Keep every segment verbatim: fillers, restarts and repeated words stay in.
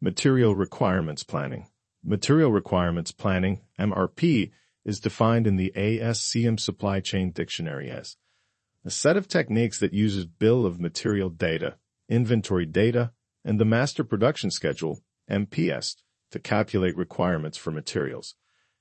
Material Requirements Planning. Material Requirements Planning, M R P, is defined in the A S C M Supply Chain Dictionary as a set of techniques that uses bill of material data, inventory data, and the master production schedule, M P S, to calculate requirements for materials.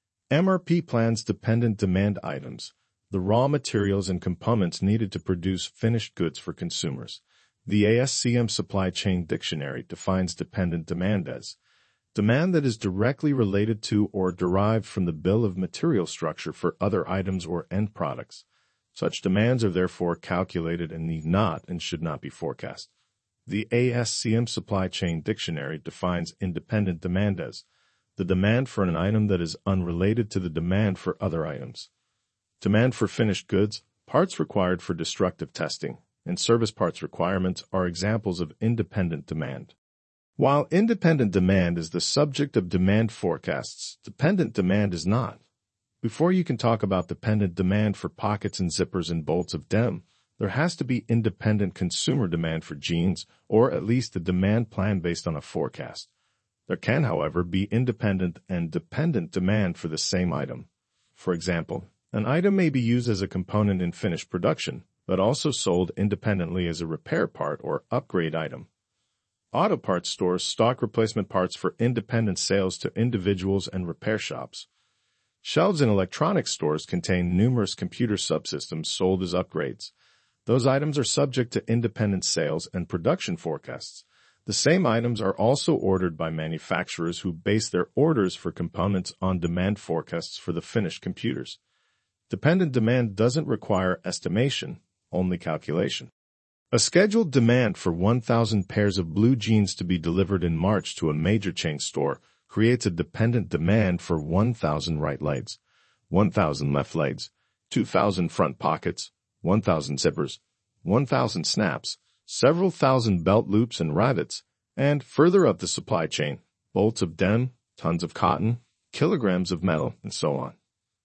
M R P plans dependent demand items, the raw materials and components needed to produce finished goods for consumers. The A S C M Supply Chain Dictionary defines dependent demand as demand that is directly related to or derived from the bill of material structure for other items or end products. Such demands are therefore calculated and need not and should not be forecast. The A S C M Supply Chain Dictionary defines independent demand as the demand for an item that is unrelated to the demand for other items. Demand for finished goods, parts required for destructive testing, and service parts requirements are examples of independent demand. While independent demand is the subject of demand forecasts, dependent demand is not. Before you can talk about dependent demand for pockets and zippers and bolts of denim, there has to be independent consumer demand for jeans, or at least a demand plan based on a forecast. There can, however, be independent and dependent demand for the same item. For example, an item may be used as a component in finished production, but also sold independently as a repair part or upgrade item. Auto parts stores stock replacement parts for independent sales to individuals and repair shops. Shelves in electronics stores contain numerous computer subsystems sold as upgrades. Those items are subject to independent sales and production forecasts. The same items are also ordered by manufacturers who base their orders for components on demand forecasts for the finished computers. Dependent demand doesn't require estimation, only calculation. A scheduled demand for one thousand pairs of blue jeans to be delivered in March to a major chain store creates a dependent demand for one thousand right legs, one thousand left legs, two thousand front pockets, one thousand zippers, one thousand snaps, several thousand belt loops and rivets, and further up the supply chain, bolts of denim, tons of cotton, kilograms of metal, and so on.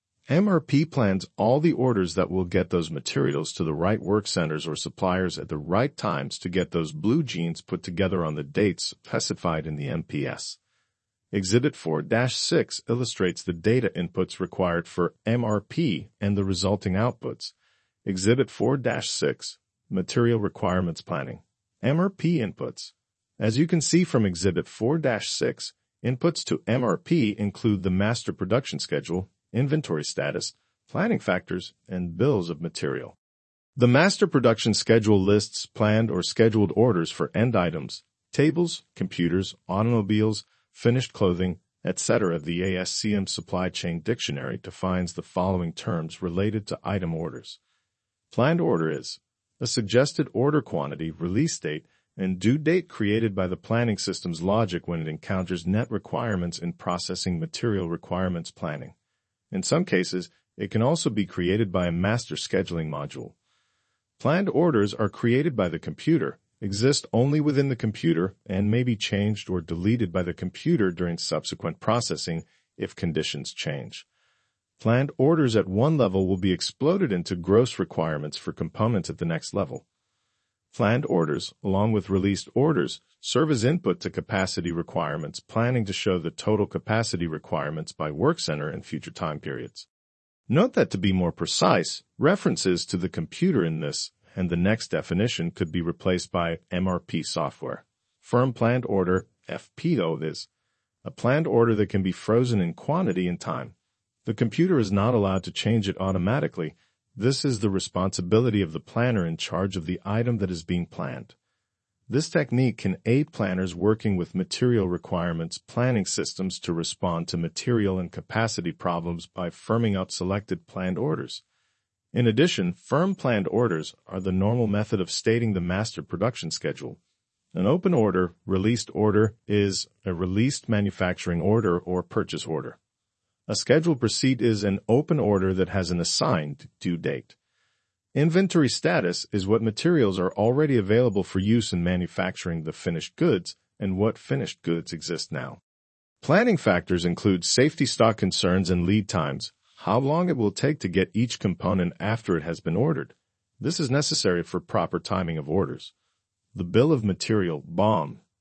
M R P plans all the orders that will get those materials to the right work centers or suppliers at the right times to get those blue jeans put together on the dates specified in the M P S. Exhibit four dash six illustrates the data inputs required for M R P and the resulting outputs. Exhibit four dash six, Material Requirements Planning. M R P inputs. As you can see from Exhibit four dash six, inputs to M R P include the master production schedule, inventory status, planning factors, and bills of material. The master production schedule lists planned or scheduled orders for end items, tables, computers, automobiles, finished clothing, et cetera. The A S C M Supply Chain Dictionary defines the following terms related to item orders. Planned order is a suggested order quantity, release date, and due date created by the planning system's logic when it encounters net requirements in processing material requirements planning. In some cases, it can also be created by a master scheduling module. Planned orders are created by the computer, exist only within the computer, and may be changed or deleted by the computer during subsequent processing if conditions change. Planned orders at one level will be exploded into gross requirements for components at the next level. Planned orders, along with released orders, serve as input to capacity requirements planning to show the total capacity requirements by work center in future time periods. Note that to be more precise, references to the computer in this and the next definition could be replaced by M R P software. Firm planned order, F P O, is a planned order that can be frozen in quantity and time. The computer is not allowed to change it automatically. This is the responsibility of the planner in charge of the item that is being planned. This technique can aid planners working with material requirements planning systems to respond to material and capacity problems by firming up selected planned orders. In addition, firm planned orders are the normal method of stating the master production schedule. An open order, released order, is a released manufacturing order or purchase order. A scheduled receipt is an open order that has an assigned due date. Inventory status is what materials are already available for use in manufacturing the finished goods and what finished goods exist now. Planning factors include safety stock concerns and lead times, how long it will take to get each component after it has been ordered. This is necessary for proper timing of orders. The bill of material, B O M,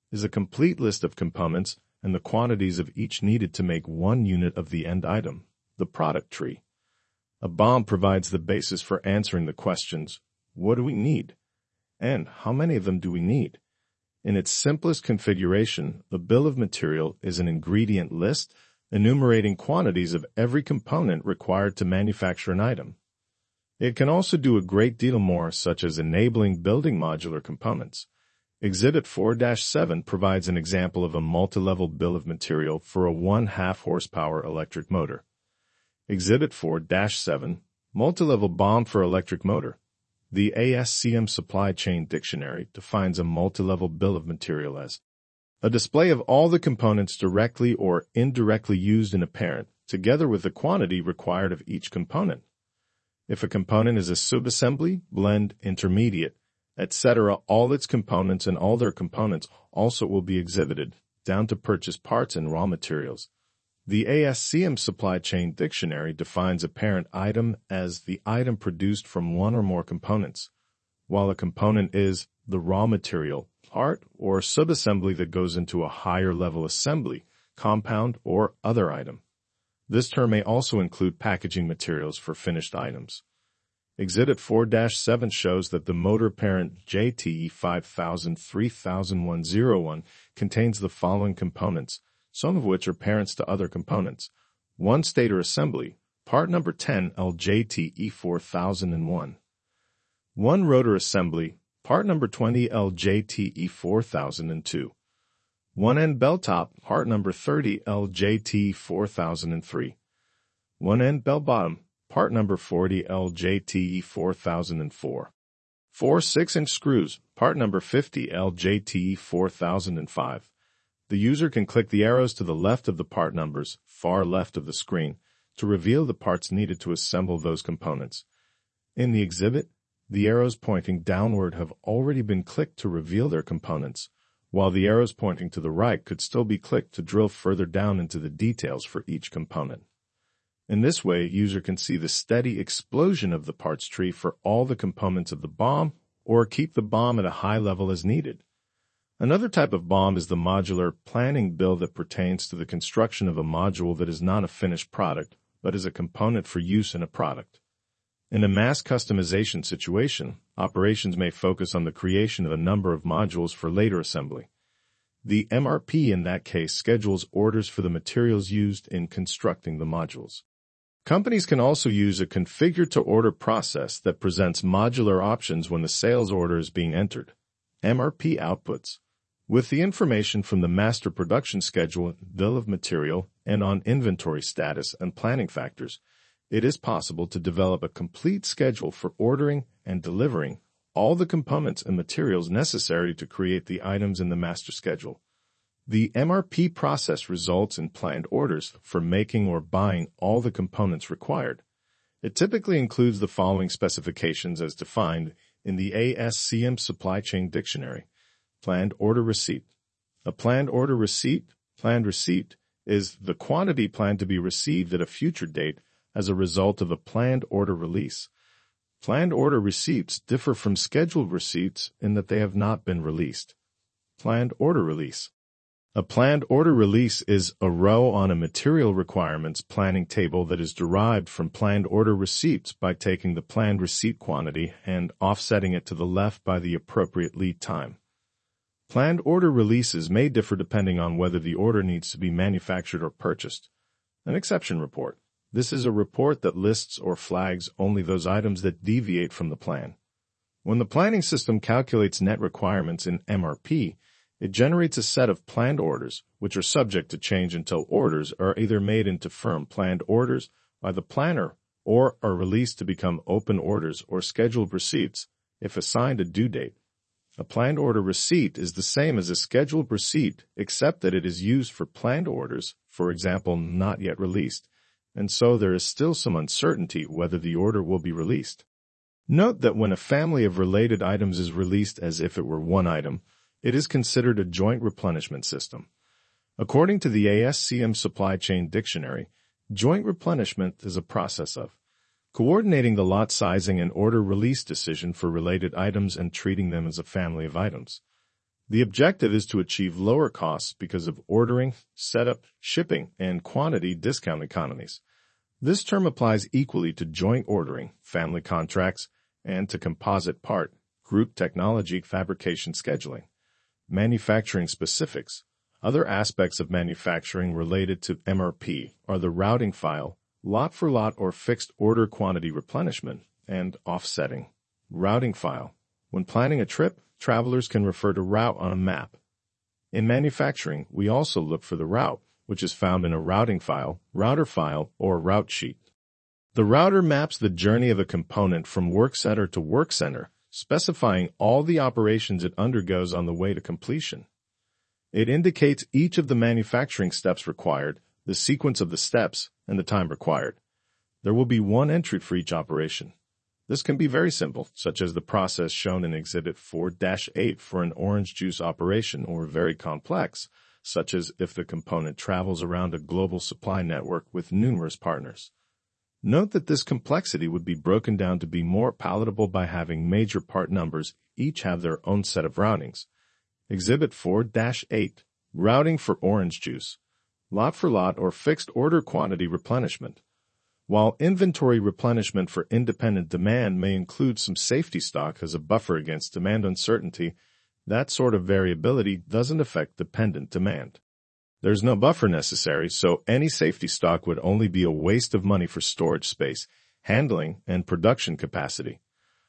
is a complete list of components and the quantities of each needed to make one unit of the end item, the product tree. A B O M provides the basis for answering the questions, what do we need? And how many of them do we need? In its simplest configuration, the bill of material is an ingredient list enumerating quantities of every component required to manufacture an item. It can also do a great deal more, such as enabling building modular components. Exhibit four dash seven provides an example of a multi-level bill of material for a one half horsepower electric motor. Exhibit four dash seven, multi-level B O M for electric motor. The A S C M Supply Chain Dictionary defines a multi-level bill of material as a display of all the components directly or indirectly used in a parent, together with the quantity required of each component. If a component is a subassembly, blend, intermediate, et cetera, all its components and all their components also will be exhibited, down to purchase parts and raw materials. The A S C M Supply Chain Dictionary defines a parent item as the item produced from one or more components, while a component is the raw material, part, or subassembly that goes into a higher-level assembly, compound, or other item. This term may also include packaging materials for finished items. Exhibit four dash seven shows that the motor parent J T E five thousand three thousand one oh one contains the following components, some of which are parents to other components. One stator assembly, part number ten L J T E four thousand one. One rotor assembly, part number twenty L J T E four thousand two. One end bell top, part number thirty L J T E four thousand three. One end bell bottom, part number forty L J T E four thousand four. Four six-inch screws, part number fifty L J T E four thousand five. The user can click the arrows to the left of the part numbers, far left of the screen, to reveal the parts needed to assemble those components. In the exhibit, the arrows pointing downward have already been clicked to reveal their components, while the arrows pointing to the right could still be clicked to drill further down into the details for each component. In this way, user can see the steady explosion of the parts tree for all the components of the B O M, or keep the B O M at a high level as needed. Another type of B O M is the modular planning bill that pertains to the construction of a module that is not a finished product, but is a component for use in a product. In a mass customization situation, operations may focus on the creation of a number of modules for later assembly. The M R P in that case schedules orders for the materials used in constructing the modules. Companies can also use a configure-to-order process that presents modular options when the sales order is being entered. M R P outputs. With the information from the master production schedule, bill of material, and on inventory status and planning factors, it is possible to develop a complete schedule for ordering and delivering all the components and materials necessary to create the items in the master schedule. The M R P process results in planned orders for making or buying all the components required. It typically includes the following specifications as defined in the A S C M Supply Chain Dictionary. Planned order receipt. A planned order receipt, planned receipt, is the quantity planned to be received at a future date as a result of a planned order release. Planned order receipts differ from scheduled receipts in that they have not been released. Planned order release. A planned order release is a row on a material requirements planning table that is derived from planned order receipts by taking the planned receipt quantity and offsetting it to the left by the appropriate lead time. Planned order releases may differ depending on whether the order needs to be manufactured or purchased. An exception report. This is a report that lists or flags only those items that deviate from the plan. When the planning system calculates net requirements in M R P, it generates a set of planned orders, which are subject to change until orders are either made into firm planned orders by the planner or are released to become open orders or scheduled receipts if assigned a due date. A planned order receipt is the same as a scheduled receipt, except that it is used for planned orders, for example, not yet released, and so there is still some uncertainty whether the order will be released. Note that when a family of related items is released as if it were one item, it is considered a joint replenishment system. According to the A S C M Supply Chain Dictionary, joint replenishment is a process of coordinating the lot sizing and order release decision for related items and treating them as a family of items. The objective is to achieve lower costs because of ordering, setup, shipping, and quantity discount economies. This term applies equally to joint ordering, family contracts, and to composite part, group technology fabrication scheduling. Manufacturing specifics. Other aspects of manufacturing related to M R P are the routing file, lot-for-lot or fixed order quantity replenishment, and offsetting. Routing file. When planning a trip, travelers can refer to route on a map. In manufacturing, we also look for the route, which is found in a routing file, router file, or route sheet. The router maps the journey of a component from work center to work center, specifying all the operations it undergoes on the way to completion. It indicates each of the manufacturing steps required, the sequence of the steps, and the time required. There will be one entry for each operation. This can be very simple, such as the process shown in Exhibit four dash eight for an orange juice operation, or very complex, such as if the component travels around a global supply network with numerous partners. Note that this complexity would be broken down to be more palatable by having major part numbers each have their own set of routings. Exhibit four dash eight, Routing for Orange Juice, Lot-for-lot or Fixed Order Quantity Replenishment. While inventory replenishment for independent demand may include some safety stock as a buffer against demand uncertainty, that sort of variability doesn't affect dependent demand. There's no buffer necessary, so any safety stock would only be a waste of money for storage space, handling, and production capacity.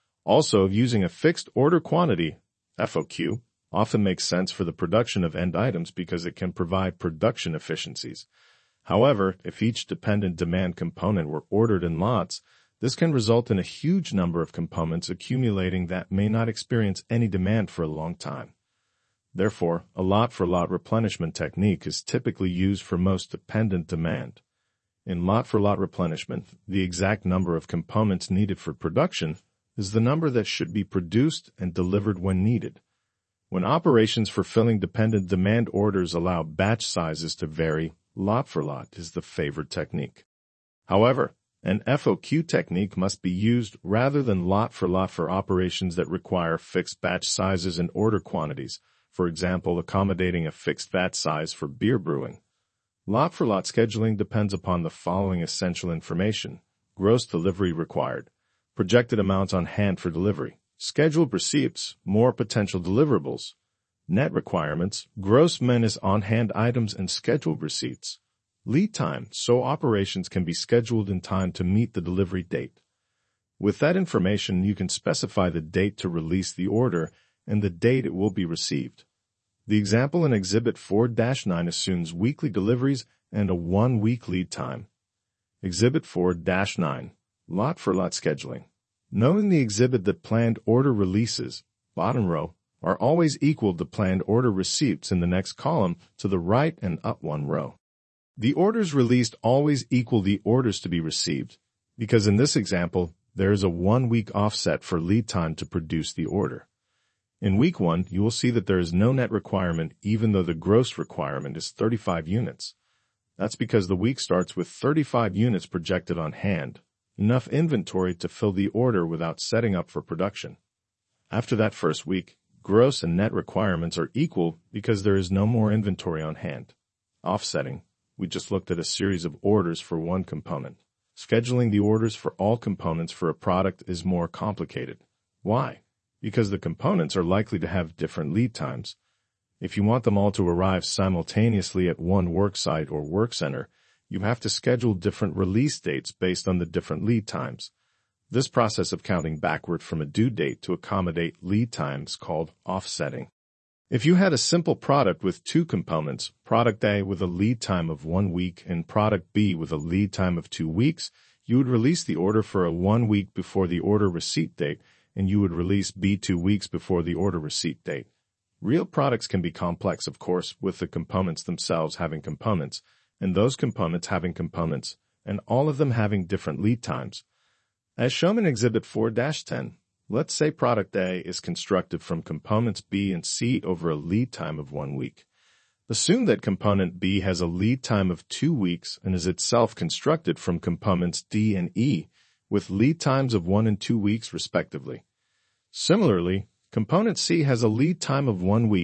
Also, using a fixed order quantity, F O Q, often makes sense for the production of end items because it can provide production efficiencies. However, if each dependent demand component were ordered in lots, this can result in a huge number of components accumulating that may not experience any demand for a long time. Therefore, a lot-for-lot replenishment technique is typically used for most dependent demand. In lot-for-lot replenishment, the exact number of components needed for production is the number that should be produced and delivered when needed. When operations for filling dependent demand orders allow batch sizes to vary, lot-for-lot is the favored technique. However, an F O Q technique must be used rather than lot-for-lot for operations that require fixed batch sizes and order quantities, for example, accommodating a fixed vat size for beer brewing. Lot-for-lot scheduling depends upon the following essential information: gross delivery required, projected amounts on hand for delivery, scheduled receipts, more potential deliverables, net requirements, gross minus on-hand items and scheduled receipts, lead time, so operations can be scheduled in time to meet the delivery date. With that information, you can specify the date to release the order and the date it will be received. The example in Exhibit four dash nine assumes weekly deliveries and a one-week lead time. Exhibit four dash nine, Lot-for-lot scheduling. Note in the exhibit that planned order releases, bottom row, are always equal to planned order receipts in the next column to the right and up one row. The orders released always equal the orders to be received, because in this example, there is a one-week offset for lead time to produce the order. In week one, you will see that there is no net requirement even though the gross requirement is thirty-five units. That's because the week starts with thirty-five units projected on hand, enough inventory to fill the order without setting up for production. After that first week, gross and net requirements are equal because there is no more inventory on hand. Offsetting. We just looked at a series of orders for one component. Scheduling the orders for all components for a product is more complicated. Why? Because the components are likely to have different lead times. If you want them all to arrive simultaneously at one worksite or work center, you have to schedule different release dates based on the different lead times. This process of counting backward from a due date to accommodate lead times called offsetting. If you had a simple product with two components, product A with a lead time of one week and product B with a lead time of two weeks, you would release the order for a one week before the order receipt date, and you would release B two weeks before the order receipt date. Real products can be complex, of course, with the components themselves having components, and those components having components, and all of them having different lead times. As shown in Exhibit four dash ten, let's say product A is constructed from components B and C over a lead time of one week. Assume that component B has a lead time of two weeks and is itself constructed from components D and E, with lead times of one and two weeks respectively. Similarly, component C has a lead time of one week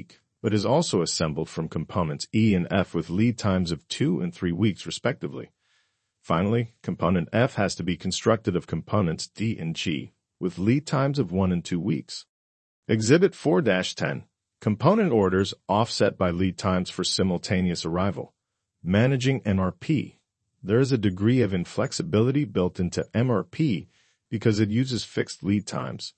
but is also assembled from components E and F with lead times of two and three weeks respectively. Finally, component F has to be constructed of components D and G, with lead times of one and two weeks. Exhibit four dash ten. Component orders offset by lead times for simultaneous arrival. Managing M R P. There is a degree of inflexibility built into M R P because it uses fixed lead times.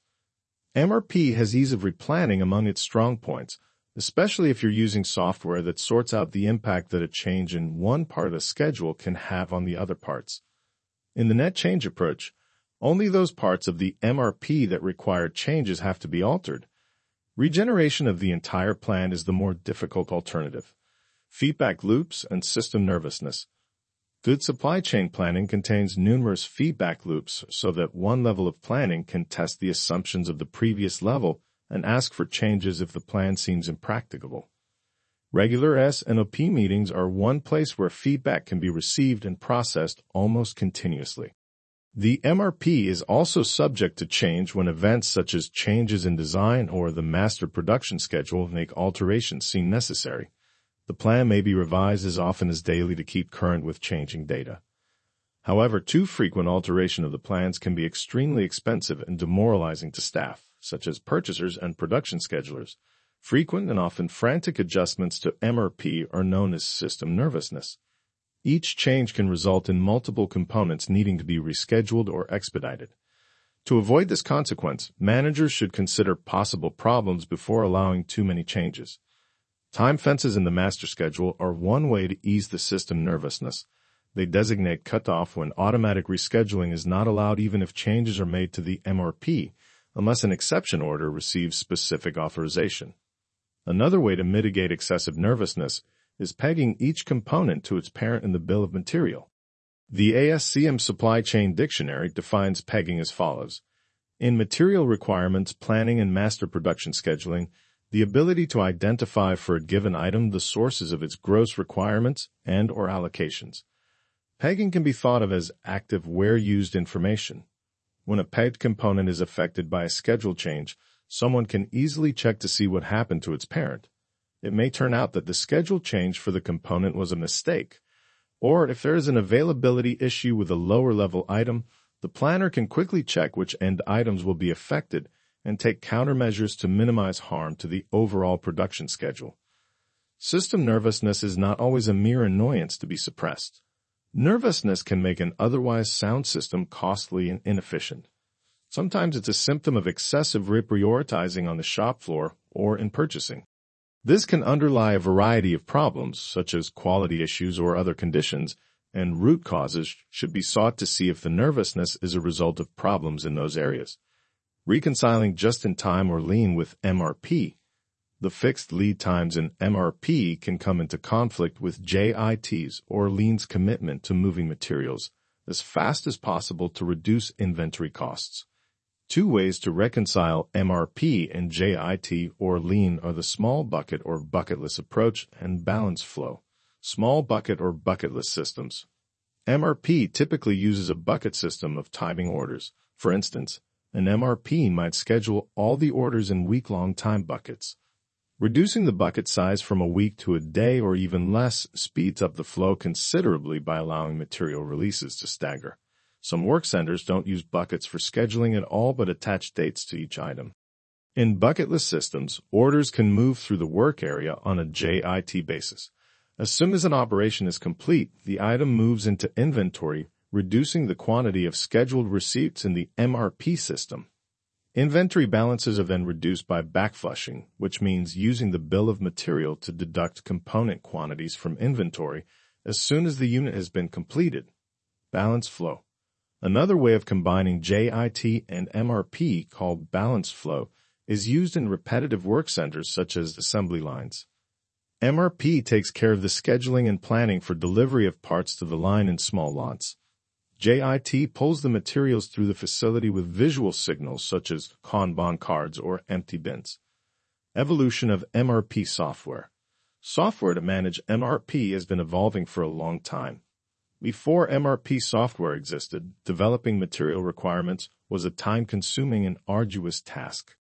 M R P has ease of replanning among its strong points, especially if you're using software that sorts out the impact that a change in one part of the schedule can have on the other parts. In the net change approach, only those parts of the M R P that require changes have to be altered. Regeneration of the entire plan is the more difficult alternative. Feedback loops and system nervousness. Good supply chain planning contains numerous feedback loops so that one level of planning can test the assumptions of the previous level and ask for changes if the plan seems impracticable. Regular S and O P meetings are one place where feedback can be received and processed almost continuously. The M R P is also subject to change when events such as changes in design or the master production schedule make alterations seem necessary. The plan may be revised as often as daily to keep current with changing data. However, too frequent alteration of the plans can be extremely expensive and demoralizing to staff, such as purchasers and production schedulers. Frequent and often frantic adjustments to M R P are known as system nervousness. Each change can result in multiple components needing to be rescheduled or expedited. To avoid this consequence, managers should consider possible problems before allowing too many changes. Time fences in the master schedule are one way to ease the system nervousness. They designate cutoff when automatic rescheduling is not allowed even if changes are made to the M R P, unless an exception order receives specific authorization. Another way to mitigate excessive nervousness is pegging each component to its parent in the bill of material. The A S C M Supply Chain Dictionary defines pegging as follows. In material requirements, planning, and master production scheduling, the ability to identify for a given item the sources of its gross requirements and or allocations. Pegging can be thought of as active where-used information. When a pegged component is affected by a schedule change, someone can easily check to see what happened to its parent. It may turn out that the schedule change for the component was a mistake, or if there is an availability issue with a lower-level item, the planner can quickly check which end items will be affected and take countermeasures to minimize harm to the overall production schedule. System nervousness is not always a mere annoyance to be suppressed. Nervousness can make an otherwise sound system costly and inefficient. Sometimes it's a symptom of excessive reprioritizing on the shop floor or in purchasing. This can underlie a variety of problems, such as quality issues or other conditions, and root causes should be sought to see if the nervousness is a result of problems in those areas. Reconciling just-in-time or lean with M R P. The fixed lead times in M R P can come into conflict with J I T's or lean's commitment to moving materials as fast as possible to reduce inventory costs. Two ways to reconcile M R P and J I T or lean are the small bucket or bucketless approach and balance flow. Small bucket or bucketless systems. M R P typically uses a bucket system of timing orders. For instance, an M R P might schedule all the orders in week-long time buckets. Reducing the bucket size from a week to a day or even less speeds up the flow considerably by allowing material releases to stagger. Some work centers don't use buckets for scheduling at all but attach dates to each item. In bucketless systems, orders can move through the work area on a J I T basis. As soon as an operation is complete, the item moves into inventory, reducing the quantity of scheduled receipts in the M R P system. Inventory balances are then reduced by backflushing, which means using the bill of material to deduct component quantities from inventory as soon as the unit has been completed. Balance flow. Another way of combining J I T and M R P, called balance flow, is used in repetitive work centers such as assembly lines. M R P takes care of the scheduling and planning for delivery of parts to the line in small lots. J I T pulls the materials through the facility with visual signals such as Kanban cards or empty bins. Evolution of M R P software. Software to manage M R P has been evolving for a long time. Before M R P software existed, developing material requirements was a time-consuming and arduous task.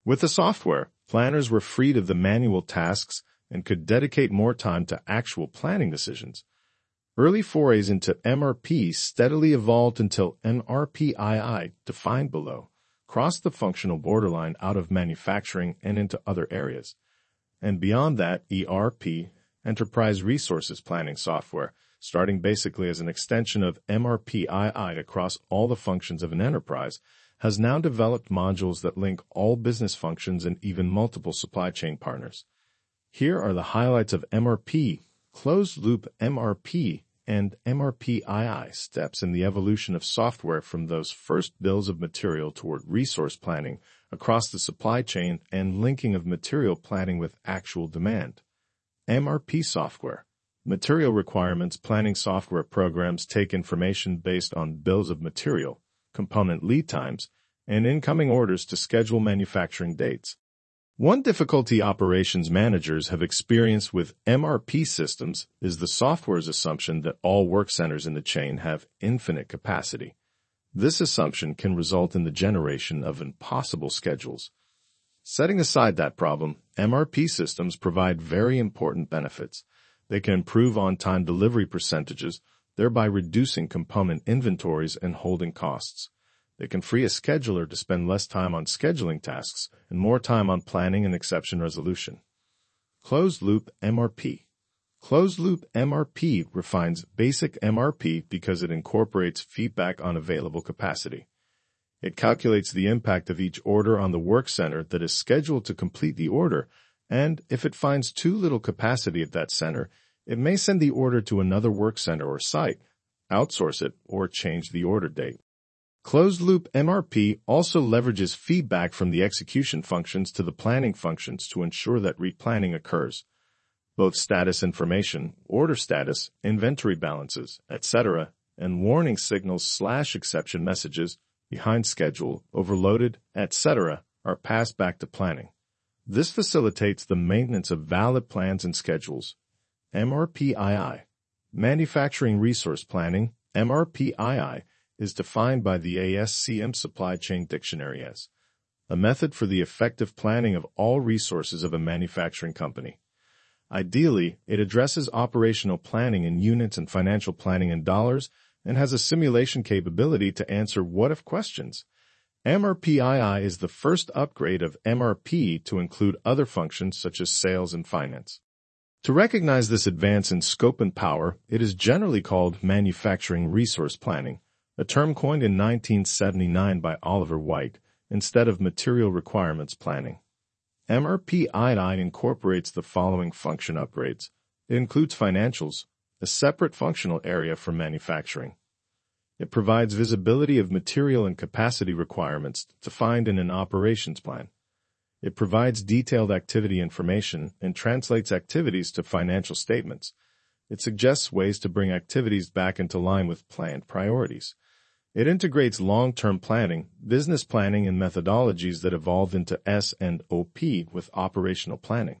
With the software, planners were freed of the manual tasks and could dedicate more time to actual planning decisions. Early forays into M R P steadily evolved until N R P I I, defined below, crossed the functional borderline out of manufacturing and into other areas. And beyond that, E R P, Enterprise Resources Planning Software, starting basically as an extension of M R P I I across all the functions of an enterprise, has now developed modules that link all business functions and even multiple supply chain partners. Here are the highlights of M R P, closed-loop M R P, and M R P I I steps in the evolution of software from those first bills of material toward resource planning across the supply chain and linking of material planning with actual demand. M R P software. Material requirements planning software programs take information based on bills of material, component lead times, and incoming orders to schedule manufacturing dates. One difficulty operations managers have experienced with M R P systems is the software's assumption that all work centers in the chain have infinite capacity. This assumption can result in the generation of impossible schedules. Setting aside that problem, M R P systems provide very important benefits. They can improve on-time delivery percentages, thereby reducing component inventories and holding costs. They can free a scheduler to spend less time on scheduling tasks and more time on planning and exception resolution. Closed-loop M R P. Closed-loop M R P refines basic M R P because it incorporates feedback on available capacity. It calculates the impact of each order on the work center that is scheduled to complete the order, and if it finds too little capacity at that center, it may send the order to another work center or site, outsource it, or change the order date. Closed-loop M R P also leverages feedback from the execution functions to the planning functions to ensure that replanning occurs. Both status information, order status, inventory balances, et cetera, and warning signals slash exception messages, behind schedule, overloaded, et cetera, are passed back to planning. This facilitates the maintenance of valid plans and schedules. M R P I I. Manufacturing Resource Planning, M R P I I, is defined by the A S C M Supply Chain Dictionary as a method for the effective planning of all resources of a manufacturing company. Ideally, it addresses operational planning in units and financial planning in dollars and has a simulation capability to answer what-if questions. M R P I I is the first upgrade of M R P to include other functions such as sales and finance. To recognize this advance in scope and power, it is generally called Manufacturing Resource Planning, a term coined in nineteen seventy-nine by Oliver White, instead of Material Requirements Planning. M R P I I incorporates the following function upgrades. It includes financials, a separate functional area for manufacturing. It provides visibility of material and capacity requirements defined in an operations plan. It provides detailed activity information and translates activities to financial statements. It suggests ways to bring activities back into line with planned priorities. It integrates long-term planning, business planning, and methodologies that evolved into S and O P with operational planning.